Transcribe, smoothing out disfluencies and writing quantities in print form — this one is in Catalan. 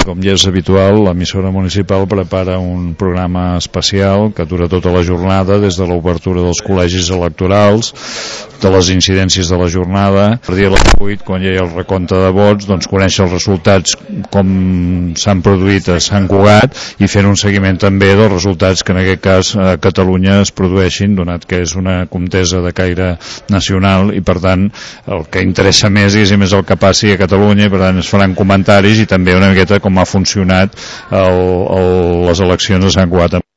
Com ja és habitual, l'emissora municipal prepara un programa especial que dura tota la jornada, des de l'obertura dels col·legis electorals, de les incidències de la jornada. Per dia a les 8, quan hi ha el recompte de vots, doncs conèixer els resultats, com s'han produït a Sant Cugat, i fent un seguiment també dels resultats que en aquest cas a Catalunya es produeixin, donat que és una contesa de caire nacional i per tant el que interessa més és el que passi a Catalunya, i per tant es faran comentaris i també una miqueta com ha funcionat les eleccions a Sant Cugat.